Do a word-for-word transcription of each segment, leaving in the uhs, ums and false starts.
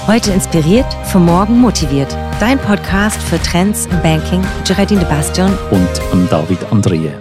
Heute inspiriert, für morgen motiviert. Dein Podcast für Trends im Banking mit Geraldine de Bastion und David Andrie.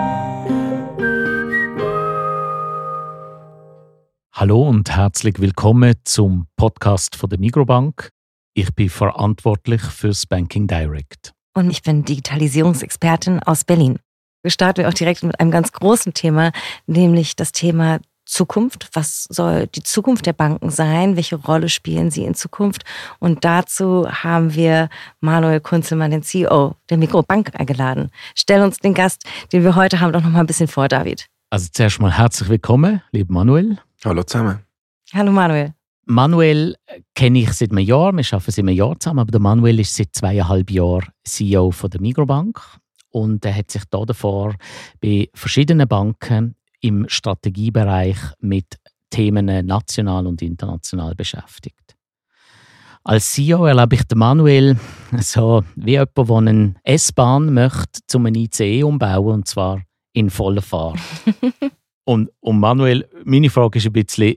Hallo und herzlich willkommen zum Podcast von der Migrobank. Ich bin verantwortlich fürs Banking Direct. Und ich bin Digitalisierungsexpertin aus Berlin. Wir starten auch direkt mit einem ganz großen Thema, nämlich das Thema Zukunft. Was soll die Zukunft der Banken sein? Welche Rolle spielen sie in Zukunft? Und dazu haben wir Manuel Kunzelmann, den C E O der Migrobank, eingeladen. Stell uns den Gast, den wir heute haben, doch noch mal ein bisschen vor, David. Also zuerst mal herzlich willkommen, lieber Manuel. Hallo zusammen. Hallo Manuel. Manuel kenne ich seit einem Jahr, wir arbeiten seit einem Jahr zusammen, aber der Manuel ist seit zweieinhalb Jahren C E O von der Migrobank und er hat sich da davor bei verschiedenen Banken im Strategiebereich mit Themen national und international beschäftigt. Als C E O erlebe ich den Manuel so wie jemand, der eine S-Bahn möchte, um einen I C E umbauen, und zwar in voller Fahrt. und, und Manuel, meine Frage ist ein bisschen,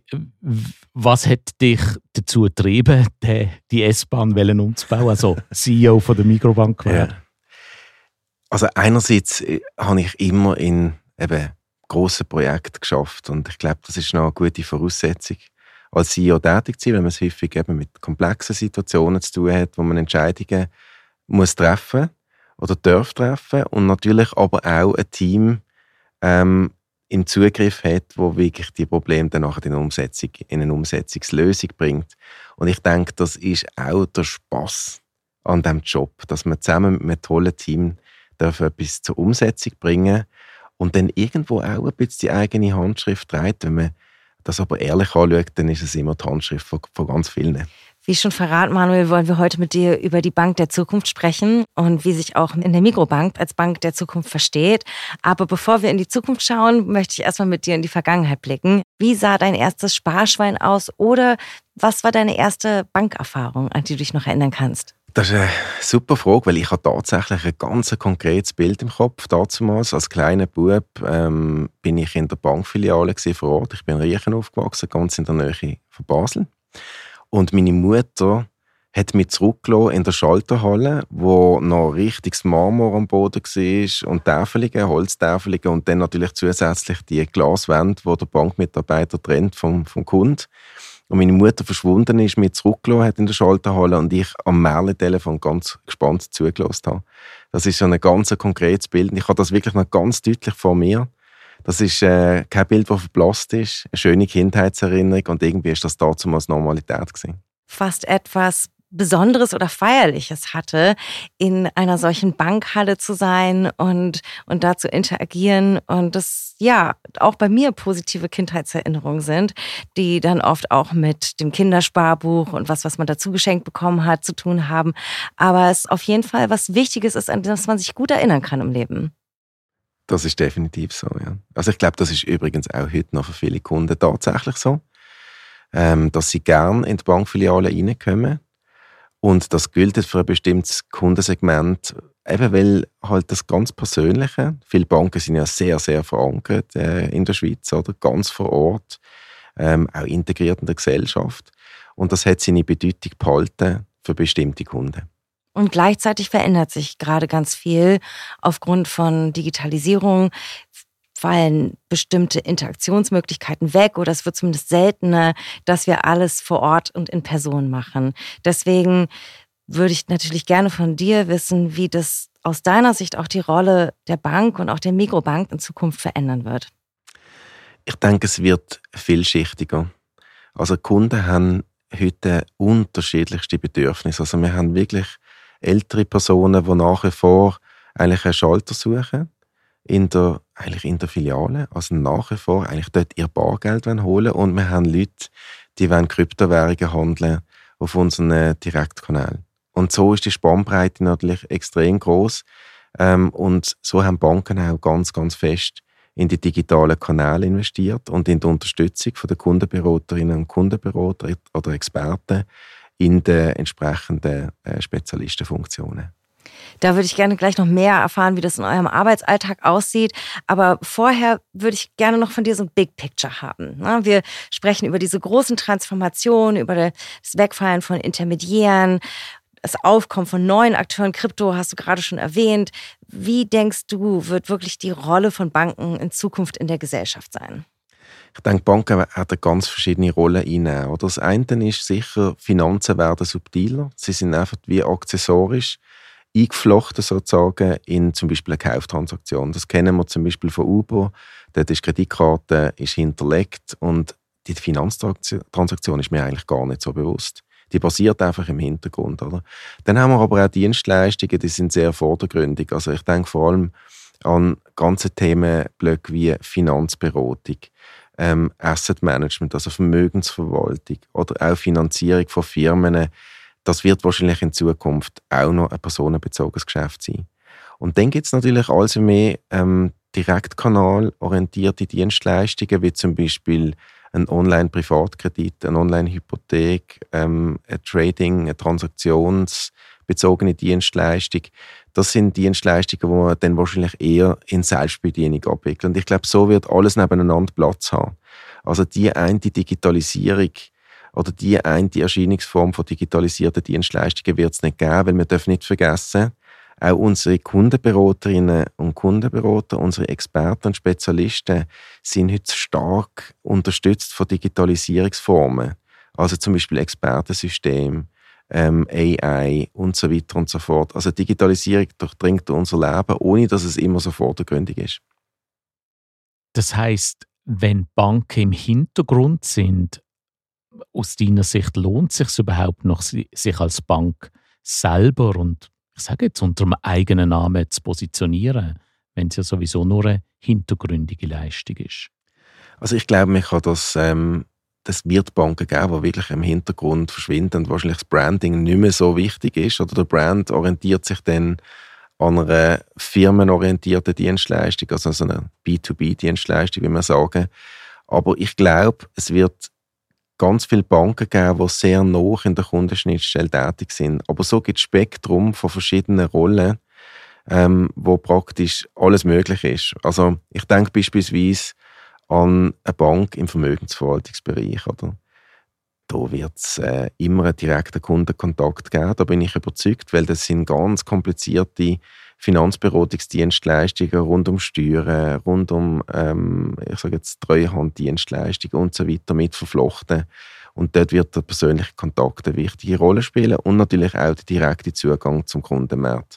was hat dich dazu getrieben, die, die S-Bahn umzubauen, also C E O von der Migrobank? Ja. Also einerseits habe ich immer in eben grossen Projekten geschafft und ich glaube, das ist noch eine gute Voraussetzung, als C E O tätig zu sein, wenn man es häufig eben mit komplexen Situationen zu tun hat, wo man Entscheidungen muss treffen oder darf treffen und natürlich aber auch ein Team ähm, im Zugriff hat, wo wirklich die Probleme dann nachher in eine, Umsetzung, in eine Umsetzungslösung bringt. Und ich denke, das ist auch der Spass an diesem Job, dass man zusammen mit einem tollen Team darf etwas zur Umsetzung bringen und dann irgendwo auch ein bisschen die eigene Handschrift trägt. Wenn man das aber ehrlich anschaut, dann ist es immer die Handschrift von, von ganz vielen. Wie schon verraten, Manuel, wollen wir heute mit dir über die Bank der Zukunft sprechen und wie sich auch in der Migrobank als Bank der Zukunft versteht. Aber bevor wir in die Zukunft schauen, möchte ich erstmal mit dir in die Vergangenheit blicken. Wie sah dein erstes Sparschwein aus oder was war deine erste Bankerfahrung, an die du dich noch erinnern kannst? Das ist eine super Frage, weil ich habe tatsächlich ein ganz konkretes Bild im Kopf. Damals, als kleiner Bub, ähm, bin ich in der Bankfiliale vor Ort. Ich bin in Riechen aufgewachsen, ganz in der Nähe von Basel. Und meine Mutter hat mich zurückgelassen in der Schalterhalle, wo noch richtiges Marmor am Boden war und Täfelungen, Holztäfelungen und dann natürlich zusätzlich die Glaswände, die der Bankmitarbeiter trennt vom, vom Kunden. Und meine Mutter verschwunden ist, mich zurückgelassen hat in der Schalterhalle und ich am Märchentelefon ganz gespannt zugelassen habe. Das ist schon ein ganz konkretes Bild. Ich habe das wirklich noch ganz deutlich vor mir. Das ist äh, kein Bild, das verblasst ist. Eine schöne Kindheitserinnerung und irgendwie ist das damals Normalität gewesen. Fast etwas Besonderes oder Feierliches hatte, in einer solchen Bankhalle zu sein und, und da zu interagieren und das ja auch bei mir positive Kindheitserinnerungen sind, die dann oft auch mit dem Kindersparbuch und was, was man dazu geschenkt bekommen hat, zu tun haben. Aber es auf jeden Fall was Wichtiges ist, an das man sich gut erinnern kann im Leben. Das ist definitiv so, ja. Also ich glaube, das ist übrigens auch heute noch für viele Kunden tatsächlich so, ähm, dass sie gerne in die Bankfiliale reinkommen. Und das gilt für ein bestimmtes Kundensegment, eben weil halt das ganz Persönliche, viele Banken sind ja sehr, sehr verankert äh, in der Schweiz, oder? Ganz vor Ort, ähm, auch integriert in der Gesellschaft. Und das hat seine Bedeutung behalten für bestimmte Kunden. Und gleichzeitig verändert sich gerade ganz viel aufgrund von Digitalisierung. Fallen bestimmte Interaktionsmöglichkeiten weg oder es wird zumindest seltener, dass wir alles vor Ort und in Person machen. Deswegen würde ich natürlich gerne von dir wissen, wie das aus deiner Sicht auch die Rolle der Bank und auch der Migrobank in Zukunft verändern wird. Ich denke, es wird vielschichtiger. Also Kunden haben heute unterschiedlichste Bedürfnisse. Also wir haben wirklich ältere Personen, die nach wie vor eigentlich einen Schalter suchen. In der, eigentlich in der Filiale, also nach wie vor eigentlich dort ihr Bargeld holen und wir haben Leute, die wollen Kryptowährungen handeln auf unseren Direktkanälen. Und so ist die Spannbreite natürlich extrem groß ähm, und so haben Banken auch ganz, ganz fest in die digitalen Kanäle investiert und in die Unterstützung von der Kundenberaterinnen und Kundenberater oder Experten in den entsprechenden äh, Spezialistenfunktionen. Da würde ich gerne gleich noch mehr erfahren, wie das in eurem Arbeitsalltag aussieht. Aber vorher würde ich gerne noch von dir so ein Big Picture haben. Wir sprechen über diese großen Transformationen, über das Wegfallen von Intermediären, das Aufkommen von neuen Akteuren. Krypto hast du gerade schon erwähnt. Wie denkst du, wird wirklich die Rolle von Banken in Zukunft in der Gesellschaft sein? Ich denke, Banken haben eine ganz verschiedene Rollen einnehmen. Das eine ist sicher, Finanzen werden subtiler. Sie sind einfach wie accessorisch eingeflochten sozusagen in zum Beispiel eine Kauftransaktion. Das kennen wir zum Beispiel von Uber. Dort ist die Kreditkarte ist hinterlegt und die Finanztransaktion ist mir eigentlich gar nicht so bewusst. Die passiert einfach im Hintergrund. Oder? Dann haben wir aber auch Dienstleistungen, die sind sehr vordergründig. Also ich denke vor allem an ganze Themenblöcke wie Finanzberatung, ähm, Asset Management, also Vermögensverwaltung oder auch Finanzierung von Firmen. Das wird wahrscheinlich in Zukunft auch noch ein personenbezogenes Geschäft sein. Und dann gibt es natürlich also mehr ähm, direktkanalorientierte Dienstleistungen, wie zum Beispiel ein Online-Privatkredit, eine Online-Hypothek, ähm, ein Trading, eine transaktionsbezogene Dienstleistung. Das sind Dienstleistungen, die man dann wahrscheinlich eher in Selbstbedienung abwickeln. Und ich glaube, so wird alles nebeneinander Platz haben. Also die eine Digitalisierung oder die eine Erscheinungsform von digitalisierten Dienstleistungen wird es nicht geben, weil wir dürfen nicht vergessen, auch unsere Kundenberaterinnen und Kundenberater, unsere Experten und Spezialisten sind heute stark unterstützt von Digitalisierungsformen. Also zum Beispiel Expertensystem, ähm, A I und so weiter und so fort. Also Digitalisierung durchdringt unser Leben, ohne dass es immer so vordergründig ist. Das heisst, wenn Banken im Hintergrund sind, aus deiner Sicht lohnt es sich überhaupt noch, sich als Bank selber und ich sage jetzt unter einem eigenen Namen zu positionieren, wenn es ja sowieso nur eine hintergründige Leistung ist? Also ich glaube, man kann das, ähm, das wird Banken geben, die wirklich im Hintergrund verschwinden und wahrscheinlich das Branding nicht mehr so wichtig ist oder der Brand orientiert sich dann an einer firmenorientierten Dienstleistung, also so eine B zwei B Dienstleistung, wie man sagen. Aber ich glaube, es wird ganz viele Banken geben, die sehr nah in der Kundenschnittstelle tätig sind. Aber so gibt es ein Spektrum von verschiedenen Rollen, ähm, wo praktisch alles möglich ist. Also ich denke beispielsweise an eine Bank im Vermögensverwaltungsbereich. Oder? Da wird es äh, immer einen direkten Kundenkontakt geben, da bin ich überzeugt, weil das sind ganz komplizierte Finanzberatungsdienstleistungen rund um Steuern, rund um ähm, ich sage jetzt Treuhanddienstleistungen und so weiter mit verflochten. Und dort wird der persönliche Kontakt eine wichtige Rolle spielen und natürlich auch der direkte Zugang zum Kundenmarkt.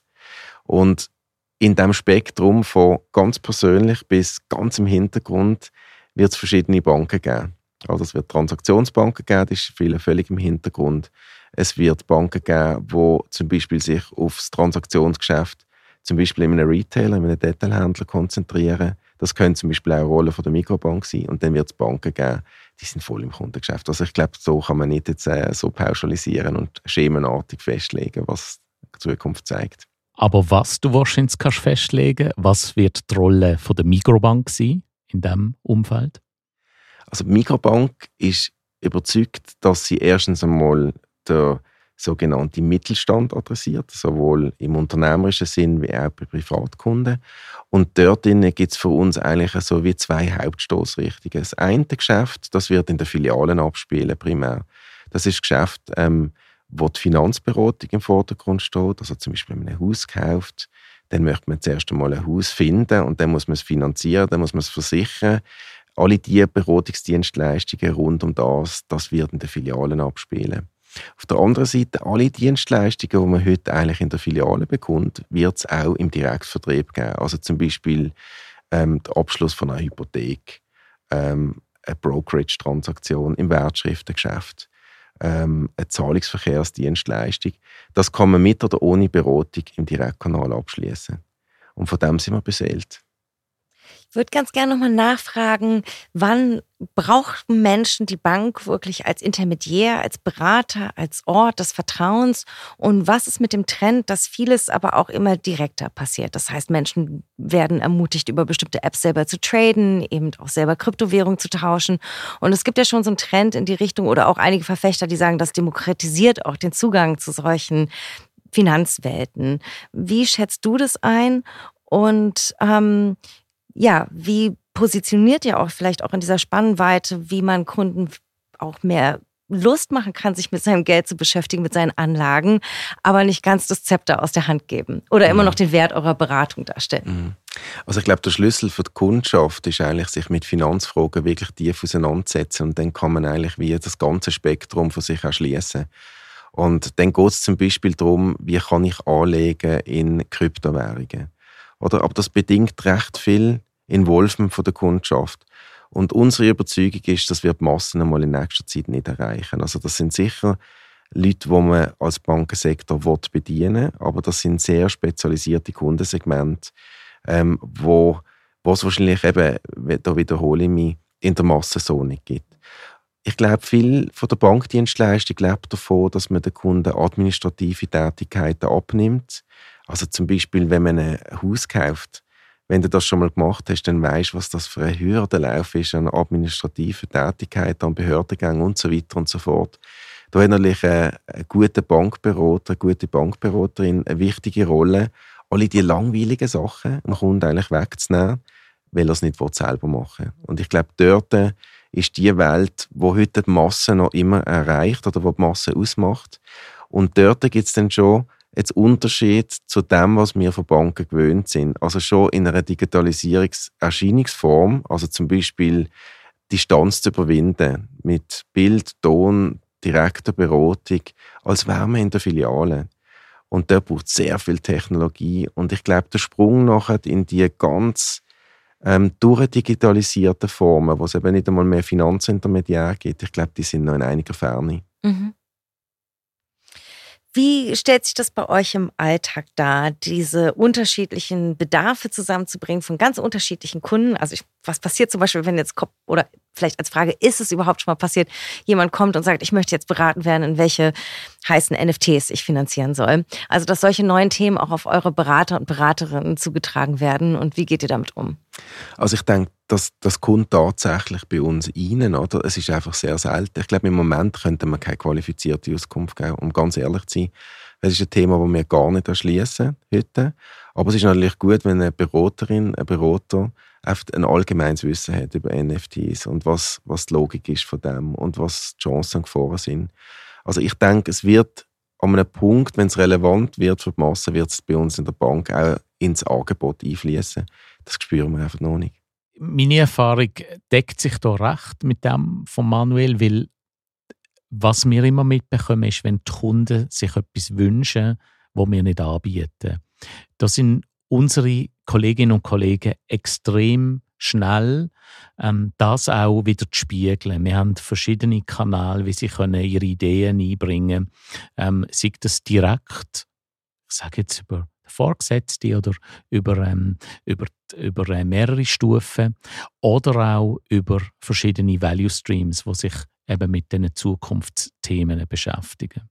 Und in diesem Spektrum von ganz persönlich bis ganz im Hintergrund wird es verschiedene Banken geben. Also es wird Transaktionsbanken geben, das ist vielen völlig im Hintergrund. Es wird Banken geben, die zum Beispiel sich auf das Transaktionsgeschäft zum Beispiel in einem Retailer, in einem Detailhändler konzentrieren. Das könnte zum Beispiel auch eine Rolle von der Mikrobank sein. Und dann wird es Banken geben, die sind voll im Kundengeschäft. Also ich glaube, so kann man nicht jetzt äh, so pauschalisieren und schemenartig festlegen, was die Zukunft zeigt. Aber was du wahrscheinlich kannst festlegen, was wird die Rolle von der Mikrobank sein in diesem Umfeld? Also die Mikrobank ist überzeugt, dass sie erstens einmal der sogenannte Mittelstand adressiert, sowohl im unternehmerischen Sinn wie auch bei Privatkunden. Und dort gibt es für uns eigentlich so wie zwei Hauptstoßrichtungen. Das eine Geschäft, das wird in den Filialen abspielen, primär. Das ist das Geschäft, ähm, wo die Finanzberatung im Vordergrund steht. Also zum Beispiel, wenn man ein Haus kauft, dann möchte man zuerst einmal ein Haus finden und dann muss man es finanzieren, dann muss man es versichern. Alle diese Beratungsdienstleistungen rund um das, das wird in den Filialen abspielen. Auf der anderen Seite, alle Dienstleistungen, die man heute eigentlich in der Filiale bekommt, wird es auch im Direktvertrieb geben. Also zum Beispiel ähm, der Abschluss von einer Hypothek, ähm, eine Brokerage-Transaktion im Wertschriftengeschäft, ähm, eine Zahlungsverkehrsdienstleistung. Das kann man mit oder ohne Beratung im Direktkanal abschließen. Und von dem sind wir beseelt. Ich würde ganz gerne nochmal nachfragen, wann brauchen Menschen die Bank wirklich als Intermediär, als Berater, als Ort des Vertrauens? Und was ist mit dem Trend, dass vieles aber auch immer direkter passiert? Das heißt, Menschen werden ermutigt, über bestimmte Apps selber zu traden, eben auch selber Kryptowährung zu tauschen. Und es gibt ja schon so einen Trend in die Richtung oder auch einige Verfechter, die sagen, das demokratisiert auch den Zugang zu solchen Finanzwelten. Wie schätzt du das ein? Und ähm, ja, wie positioniert ihr auch vielleicht auch in dieser Spannweite, wie man Kunden auch mehr Lust machen kann, sich mit seinem Geld zu beschäftigen, mit seinen Anlagen, aber nicht ganz das Zepter aus der Hand geben oder immer noch den Wert eurer Beratung darstellen? Also ich glaube, der Schlüssel für die Kundschaft ist eigentlich, sich mit Finanzfragen wirklich tief auseinanderzusetzen, und dann kann man eigentlich wie das ganze Spektrum für sich erschließen. Und dann geht es zum Beispiel darum, wie kann ich anlegen in Kryptowährungen. Oder, aber das bedingt recht viel Involvement von der Kundschaft. Und unsere Überzeugung ist, dass wir die Massen einmal in nächster Zeit nicht erreichen. Also das sind sicher Leute, die man als Bankensektor bedienen will, aber das sind sehr spezialisierte Kundensegmente, ähm, wo, wo es wahrscheinlich eben, da wiederhole ich mich, in der Masse so nicht gibt. Ich glaube, viel von der Bankdienstleistung lebt davon, dass man den Kunden administrative Tätigkeiten abnimmt. Also zum Beispiel, wenn man ein Haus kauft, wenn du das schon mal gemacht hast, dann weisst du, was das für ein Hürdenlauf ist an administrativen Tätigkeiten, an Behördengängen und so weiter und so fort. Da hat natürlich ein, ein guter Bankberater, eine gute Bankberaterin eine wichtige Rolle, alle die langweiligen Sachen dem Kunden eigentlich wegzunehmen, weil er es nicht selber machen will. Und ich glaube, dort ist die Welt, die heute die Masse noch immer erreicht oder die die Masse ausmacht. Und dort gibt es dann schon jetzt Unterschied zu dem, was wir von Banken gewöhnt sind. Also schon in einer Digitalisierungserscheinungsform, also zum Beispiel Distanz zu überwinden, mit Bild, Ton, direkter Beratung, als wären wir in der Filiale. Und da braucht es sehr viel Technologie. Und ich glaube, der Sprung nachher in die ganz ähm, durchdigitalisierten Formen, wo es eben nicht einmal mehr Finanzintermediäre gibt, ich glaube, die sind noch in einiger Ferne. Mhm. Wie stellt sich das bei euch im Alltag dar, diese unterschiedlichen Bedarfe zusammenzubringen von ganz unterschiedlichen Kunden? Also ich, was passiert zum Beispiel, wenn jetzt, oder vielleicht als Frage, ist es überhaupt schon mal passiert, jemand kommt und sagt, ich möchte jetzt beraten werden, in welche heißen N F Ts ich finanzieren soll? Also dass solche neuen Themen auch auf eure Berater und Beraterinnen zugetragen werden, und wie geht ihr damit um? Also ich denke, das, das kommt tatsächlich bei uns rein, oder? Es ist einfach sehr selten. Ich glaube, im Moment könnte man keine qualifizierte Auskunft geben, um ganz ehrlich zu sein. Es ist ein Thema, das wir gar nicht erschließen heute. Aber es ist natürlich gut, wenn eine Beraterin, ein Berater ein allgemeines Wissen hat über N F Ts und was, was die Logik ist von dem und was die Chancen und Gefahren sind. Also ich denke, es wird an einem Punkt, wenn es relevant wird für die Masse, wird es bei uns in der Bank auch ins Angebot einfließen. Das spüren wir einfach noch nicht. Meine Erfahrung deckt sich da recht mit dem von Manuel, weil was wir immer mitbekommen, ist, wenn die Kunden sich etwas wünschen, was wir nicht anbieten. Da sind unsere Kolleginnen und Kollegen extrem schnell, ähm, das auch wieder zu spiegeln. Wir haben verschiedene Kanäle, wie sie können ihre Ideen einbringen können. Ähm, sei das direkt, ich sage jetzt über Vorgesetzte oder über, ähm, über, über äh, mehrere Stufen, oder auch über verschiedene Value Streams, die sich eben mit diesen Zukunftsthemen beschäftigen.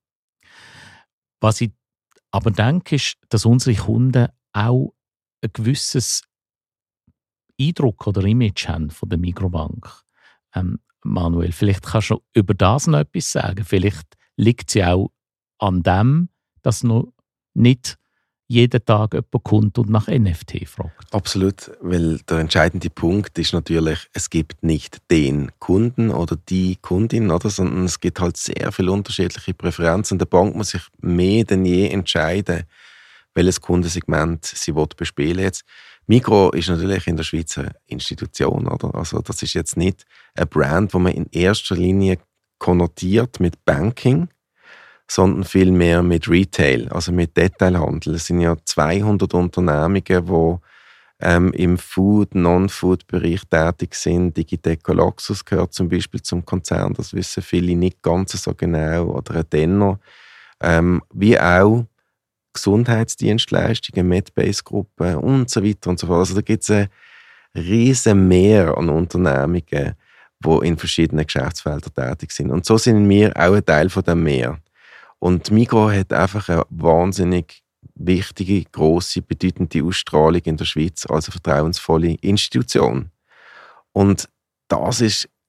Was ich aber denke, ist, dass unsere Kunden auch ein gewisses Eindruck oder Image haben von der Mikrobank. Ähm, Manuel, vielleicht kannst du über das noch etwas sagen. Vielleicht liegt es ja auch an dem, dass noch nicht jeden Tag jemand kommt und nach N F T fragt. Absolut, weil der entscheidende Punkt ist natürlich, es gibt nicht den Kunden oder die Kundin, oder, sondern es gibt halt sehr viele unterschiedliche Präferenzen. Und der Bank muss sich mehr denn je entscheiden, welches Kundensegment sie bespielen will. Jetzt, Migros ist natürlich in der Schweiz eine Institution, oder? Also das ist jetzt nicht ein Brand, wo man in erster Linie konnotiert mit Banking, sondern vielmehr mit Retail, also mit Detailhandel. Es sind ja zweihundert Unternehmungen, die ähm, im Food-, Non-Food-Bereich tätig sind. Digiteco Luxus gehört zum Beispiel zum Konzern, das wissen viele nicht ganz so genau, oder ein Denner. Ähm, wie auch Gesundheitsdienstleistungen, Medbase-Gruppen und so weiter und so fort. Also da gibt es ein riesen Meer an Unternehmungen, die in verschiedenen Geschäftsfeldern tätig sind. Und so sind wir auch ein Teil von dem Meer. Und Migros hat einfach eine wahnsinnig wichtige, grosse, bedeutende Ausstrahlung in der Schweiz als eine vertrauensvolle Institution. Und das ist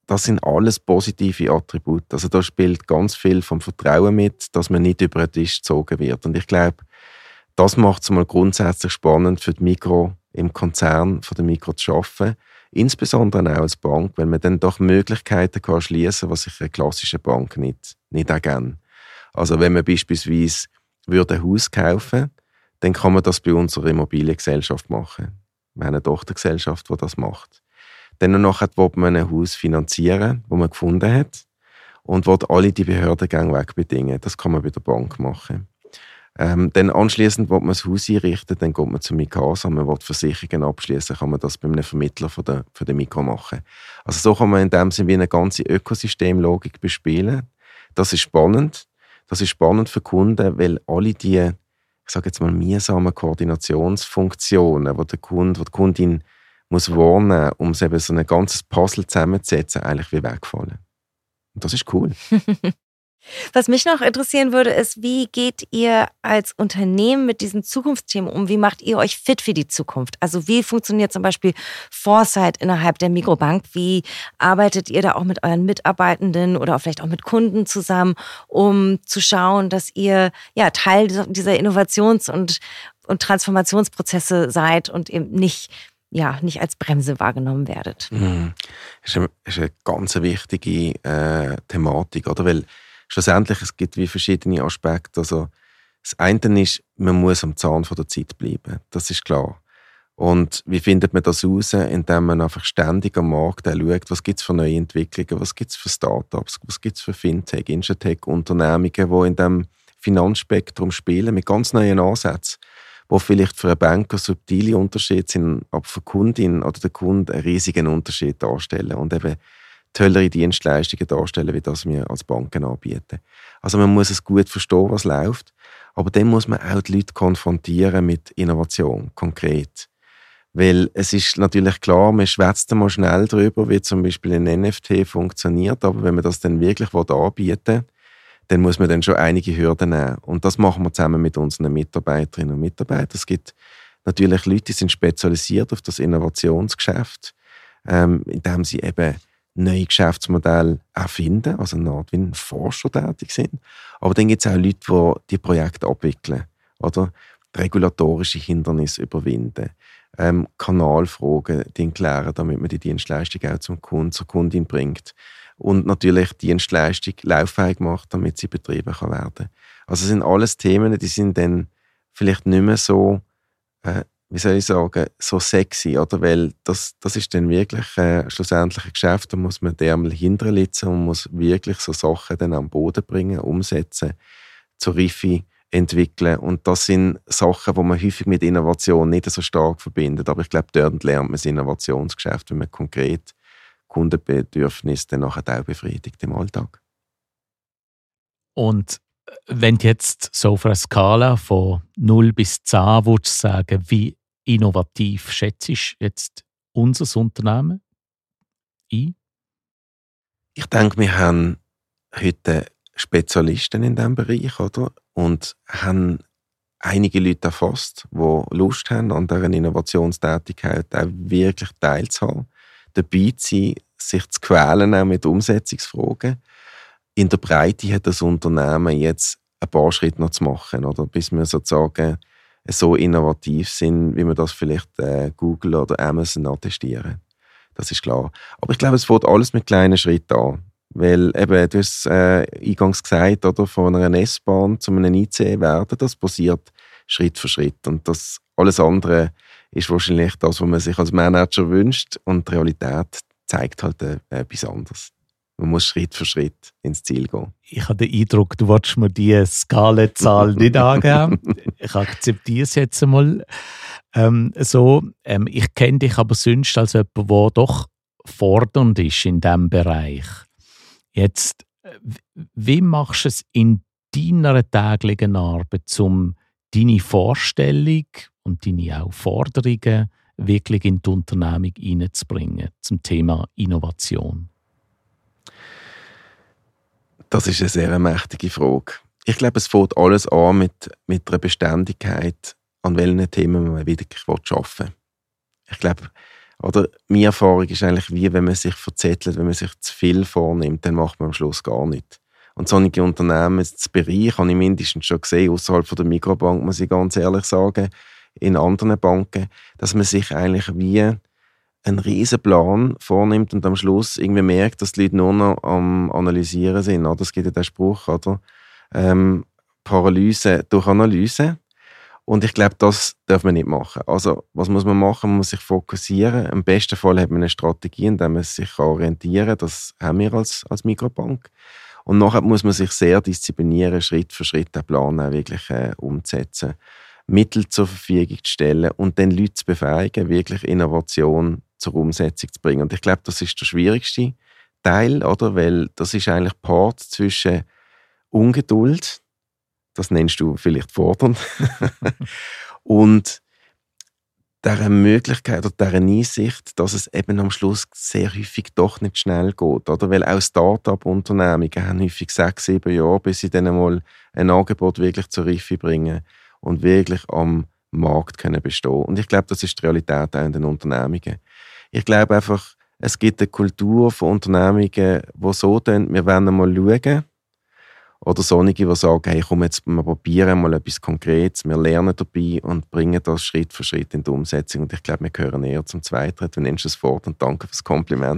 das sind alles positive Attribute. Also da spielt ganz viel vom Vertrauen mit, dass man nicht über den Tisch gezogen wird. Und ich glaube, das macht es mal grundsätzlich spannend für die Mikro im Konzern von der Mikro zu arbeiten. Insbesondere auch als Bank, weil man dann doch Möglichkeiten kann schließen, was sich eine klassische Bank nicht, nicht ergänzt. Also wenn man beispielsweise würde ein Haus kaufen, dann kann man das bei unserer Immobiliengesellschaft machen. Wir haben eine Tochtergesellschaft, die das macht. Dann nachher will man ein Haus finanzieren, das man gefunden hat und will alle die Behördengänge wegbedingen. Das kann man bei der Bank machen. Ähm, dann anschliessend will man das Haus einrichten, dann geht man zum Mikasa, man will Versicherungen abschließen, kann man das bei einem Vermittler von der, von der Mikro machen. Also so kann man in dem Sinne wie eine ganze Ökosystemlogik bespielen. Das ist spannend. Das ist spannend für Kunden, weil alle die, ich sage jetzt mal, mühsamen Koordinationsfunktionen, die der Kunde, die, die Kundin muss wahrnehmen, um eben so ein ganzes Puzzle zusammenzusetzen, eigentlich wie wegfallen. Und das ist cool. Was mich noch interessieren würde, ist, wie geht ihr als Unternehmen mit diesen Zukunftsthemen um? Wie macht ihr euch fit für die Zukunft? Also wie funktioniert zum Beispiel Foresight innerhalb der Mikrobank? Wie arbeitet ihr da auch mit euren Mitarbeitenden oder vielleicht auch mit Kunden zusammen, um zu schauen, dass ihr ja Teil dieser Innovations- und, und Transformationsprozesse seid und eben nicht, ja, nicht als Bremse wahrgenommen werdet? Mm. Das ist eine, das ist eine ganz wichtige äh, Thematik, oder? Weil schlussendlich, es gibt wie verschiedene Aspekte. Also, das eine ist, man muss am Zahn von der Zeit bleiben. Das ist klar. Und wie findet man das heraus? Indem man einfach ständig am Markt schaut, was gibt es für neue Entwicklungen, was gibt es für Startups, was gibt es für Fintech, Insurtech-Unternehmungen, die in diesem Finanzspektrum spielen, mit ganz neuen Ansätzen, die vielleicht für einen Banker subtile Unterschiede sind, aber für die Kundin oder den Kunden einen riesigen Unterschied darstellen und eben tollere Dienstleistungen darstellen, wie das wir als Banken anbieten. Also man muss es gut verstehen, was läuft, aber dann muss man auch die Leute konfrontieren mit Innovation, konkret. Weil es ist natürlich klar, man schwätzt mal schnell darüber, wie zum Beispiel ein N F T funktioniert, aber wenn man das dann wirklich anbieten will, dann muss man dann schon einige Hürden nehmen. Und das machen wir zusammen mit unseren Mitarbeiterinnen und Mitarbeitern. Es gibt natürlich Leute, die sind spezialisiert auf das Innovationsgeschäft, ähm, indem sie eben neue Geschäftsmodelle erfinden, also eine Art wie ein Forscher tätig sind. Aber dann gibt es auch Leute, die die Projekte abwickeln, oder regulatorische Hindernisse überwinden, ähm, Kanalfragen die klären, damit man die Dienstleistung auch zum Kunden, zur Kundin bringt und natürlich die Dienstleistung lauffähig macht, damit sie betrieben kann werden. Also es sind alles Themen, die sind dann vielleicht nicht mehr so äh, wie soll ich sagen, so sexy, oder? Weil das, das ist dann wirklich äh, schlussendlich ein Geschäft, da muss man den mal hinterlitzen und muss wirklich so Sachen dann am Boden bringen, umsetzen, zur Reife entwickeln. Und das sind Sachen, die man häufig mit Innovation nicht so stark verbindet. Aber ich glaube, dort lernt man das Innovationsgeschäft, wenn man konkret Kundenbedürfnisse dann nachher auch befriedigt im Alltag. Und wenn du jetzt so auf einer Skala von null bis zehn würdest sagen, wie innovativ schätzt du jetzt unser Unternehmen ein? Ich denke, wir haben heute Spezialisten in diesem Bereich, oder? Und haben einige Leute erfasst, die Lust haben, an dieser Innovationstätigkeit auch wirklich teilzuhaben, dabei zu sein, sich zu quälen auch mit Umsetzungsfragen. In der Breite hat das Unternehmen jetzt ein paar Schritte noch zu machen, oder? Bis wir sozusagen so innovativ sind, wie wir das vielleicht äh, Google oder Amazon attestieren. Das ist klar. Aber ich glaube, es fängt alles mit kleinen Schritten an. Weil eben, du hast äh, eingangs gesagt, oder, von einer S-Bahn zu einem I C E werden, das passiert Schritt für Schritt. Und das alles andere ist wahrscheinlich das, was man sich als Manager wünscht. Und die Realität zeigt halt äh, etwas anderes. Man muss Schritt für Schritt ins Ziel gehen. Ich habe den Eindruck, du willst mir diese Skalazahl nicht angeben. Ich akzeptiere es jetzt einmal ähm, so. Ähm, ich kenne dich aber sonst als jemand, der doch fordernd ist in diesem Bereich. Jetzt, wie machst du es in deiner täglichen Arbeit, um deine Vorstellung und deine auch Forderungen wirklich in die Unternehmung hineinzubringen zum Thema Innovation? Das ist eine sehr mächtige Frage. Ich glaube, es fängt alles an mit, mit einer Beständigkeit, an welchen Themen man wirklich arbeiten will. Ich glaube, Oder meine Erfahrung ist eigentlich wie, wenn man sich verzettelt, wenn man sich zu viel vornimmt, dann macht man am Schluss gar nichts. Und solche Unternehmensbereiche habe ich mindestens schon gesehen, außerhalb von der Mikrobank, muss ich ganz ehrlich sagen, in anderen Banken, dass man sich eigentlich wie einen riesen Plan vornimmt und am Schluss irgendwie merkt, dass die Leute nur noch am Analysieren sind. Oder? Es gibt ja den Spruch, oder? Ähm, Paralyse durch Analyse. Und ich glaube, das darf man nicht machen. Also, was muss man machen? Man muss sich fokussieren. Im besten Fall hat man eine Strategie, in der man sich orientieren kann. Das haben wir als, als Mikrobank. Und nachher muss man sich sehr disziplinieren, Schritt für Schritt den Plan auch wirklich äh, umzusetzen. Mittel zur Verfügung zu stellen und dann Leute zu befähigen, wirklich Innovation zur Umsetzung zu bringen. Und ich glaube, das ist der schwierigste Teil, oder? Weil das ist eigentlich Part zwischen Ungeduld, das nennst du vielleicht fordernd, und dieser Möglichkeit oder dieser Einsicht, dass es eben am Schluss sehr häufig doch nicht schnell geht. Oder? Weil auch Start-up-Unternehmungen haben häufig sechs, sieben Jahre, bis sie dann mal ein Angebot wirklich zur Reife bringen und wirklich am Markt können bestehen. Und ich glaube, das ist die Realität auch in den Unternehmungen. Ich glaube einfach, es gibt eine Kultur von Unternehmungen, die so tun, wir wollen mal schauen. Oder solche, die sagen, hey, komm, jetzt wir probieren mal etwas Konkretes, wir lernen dabei und bringen das Schritt für Schritt in die Umsetzung. Und ich glaube, wir gehören eher zum Zweiten. Du nimmst es fort und danke fürs Kompliment.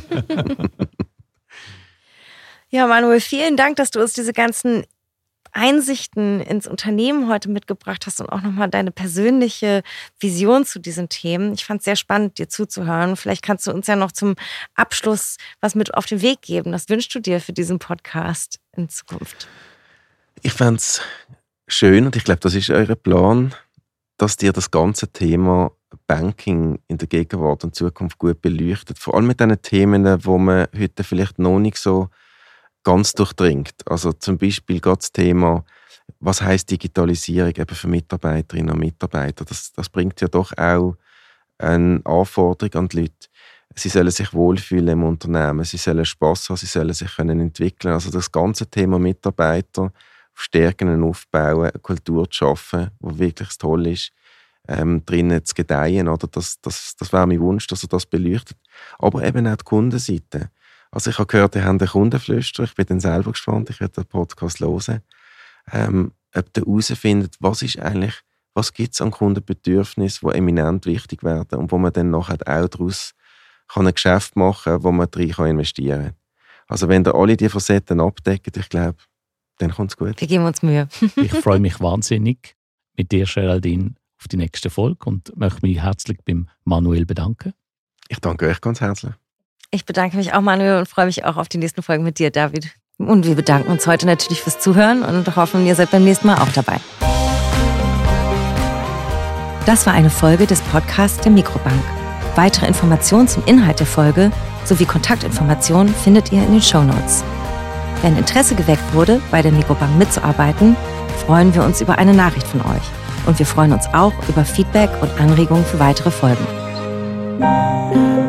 Ja, Manuel, vielen Dank, dass du uns diese ganzen Einsichten ins Unternehmen heute mitgebracht hast und auch nochmal deine persönliche Vision zu diesen Themen. Ich fand es sehr spannend, dir zuzuhören. Vielleicht kannst du uns ja noch zum Abschluss was mit auf den Weg geben. Was wünschst du dir für diesen Podcast in Zukunft? Ich fände es schön, und ich glaube, das ist euer Plan, dass dir das ganze Thema Banking in der Gegenwart und Zukunft gut beleuchtet. Vor allem mit den Themen, wo man heute vielleicht noch nicht so ganz durchdringt. Also zum Beispiel gerade das Thema, was heisst Digitalisierung eben für Mitarbeiterinnen und Mitarbeiter. Das, das bringt ja doch auch eine Anforderung an die Leute. Sie sollen sich wohlfühlen im Unternehmen, sie sollen Spass haben, sie sollen sich können entwickeln. Also das ganze Thema Mitarbeiter stärken und aufbauen, eine Kultur zu schaffen, die wirklich toll ist, ähm, drinnen zu gedeihen. Oder? Das, das, das wäre mein Wunsch, dass er das beleuchtet. Aber eben auch die Kundenseite. Also ich habe gehört, ihr habt einen Kundenflüsterer. Ich bin dann selber gespannt, ich werde den Podcast hören. Ähm, ob ihr herausfindet, was ist eigentlich, was gibt es an Kundenbedürfnissen, die eminent wichtig werden und wo man dann nachher auch daraus kann ein Geschäft machen kann, wo man drin investieren kann. Also wenn ihr alle diese Facetten abdeckt, ich glaube, dann kommt es gut. Wir geben uns Mühe. Ich freue mich wahnsinnig mit dir, Geraldine, auf die nächste Folge und möchte mich herzlich beim Manuel bedanken. Ich danke euch ganz herzlich. Ich bedanke mich auch, Manuel, und freue mich auch auf die nächsten Folgen mit dir, David. Und wir bedanken uns heute natürlich fürs Zuhören und hoffen, ihr seid beim nächsten Mal auch dabei. Das war eine Folge des Podcasts der Mikrobank. Weitere Informationen zum Inhalt der Folge sowie Kontaktinformationen findet ihr in den Shownotes. Wenn Interesse geweckt wurde, bei der Mikrobank mitzuarbeiten, freuen wir uns über eine Nachricht von euch. Und wir freuen uns auch über Feedback und Anregungen für weitere Folgen.